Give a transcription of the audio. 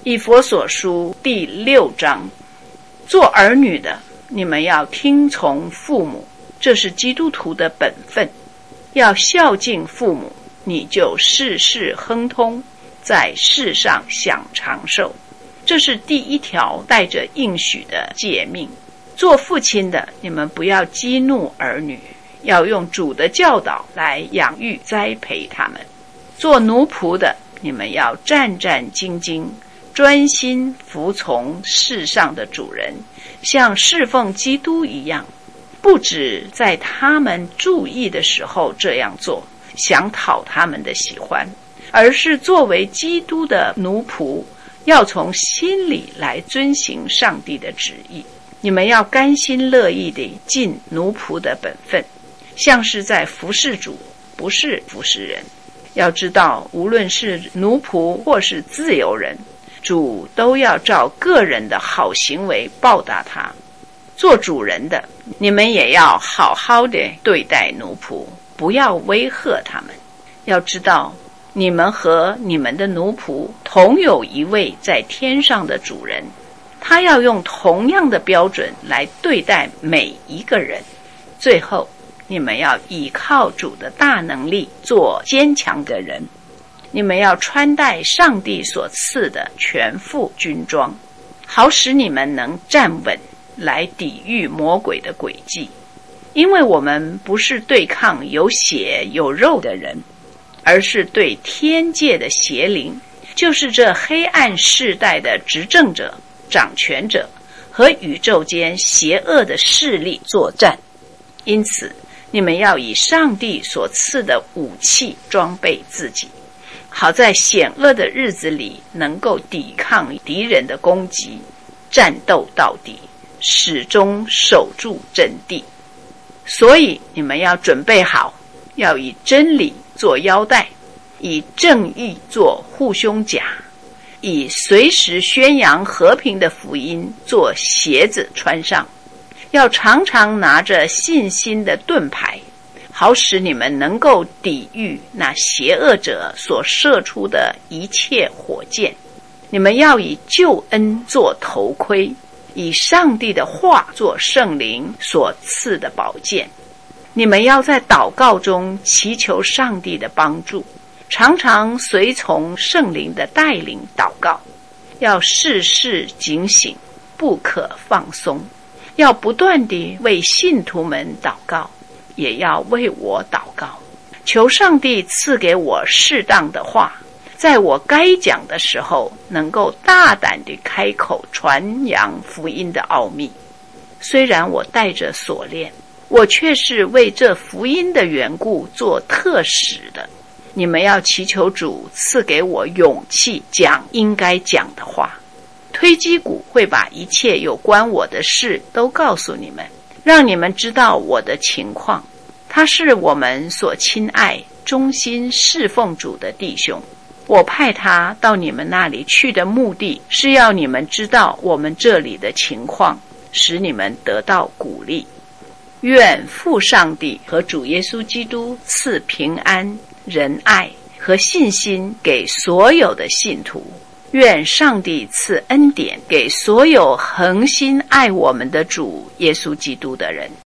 以弗所书第6章，做儿女的，你们要听从父母，这是基督徒的本分。要孝敬父母，你就事事亨通，在世上享长寿。这是第一条带着应许的诫命。做父亲的，你们不要激怒儿女，要用主的教导来养育栽培他们。做奴仆的，你们要战战兢兢，专心服从世上的主人，像侍奉基督一样。不只在他们注意的时候这样做，想讨他们的喜欢，而是作为基督的奴仆，要从心里来遵行上帝的旨意。你们要甘心乐意地尽奴仆的本分，像是在服侍主，不是服侍人。要知道，无论是奴仆或是自由人，主都要照个人的好行为报答他。做主人的，你们也要好好的对待奴仆，不要威吓他们。要知道，你们和你们的奴仆同有一位在天上的主人，他要用同样的标准来对待每一个人。最后，你们要依靠主的大能力，做坚强的人。你们要穿戴上帝所赐的全副军装，好使你们能站稳，来抵御魔鬼的诡计。因为我们不是对抗有血有肉的人，而是对天界的邪灵，就是这黑暗世代的执政者、掌权者和宇宙间邪恶的势力作战。因此，你们要以上帝所赐的武器装备自己，好在险恶的日子里能够抵抗敌人的攻击，战斗到底，始终守住阵地。所以你们要准备好，要以真理做腰带，以正义做护胸甲，以随时宣扬和平的福音做鞋子穿上。要常常拿着信心的盾牌，好使你们能够抵御那邪恶者所射出的一切火箭。你们要以救恩做头盔，以上帝的话做圣灵所赐的宝剑。你们要在祷告中祈求上帝的帮助，常常随从圣灵的带领祷告。要事事警醒，不可放松。要不断地为信徒们祷告，也要为我祷告，求上帝赐给我适当的话，在我该讲的时候能够大胆地开口传扬福音的奥秘。虽然我带着锁链，我却是为这福音的缘故做特使的。你们要祈求主赐给我勇气讲应该讲的话。推基古会把一切有关我的事都告诉你们，让你们知道我的情况。他是我们所亲爱、忠心侍奉主的弟兄。我派他到你们那里去的目的，是要你们知道我们这里的情况，使你们得到鼓励。愿父上帝和主耶稣基督赐平安、仁爱和信心给所有的信徒。愿上帝赐恩典给所有恒心爱我们的主耶稣基督的人。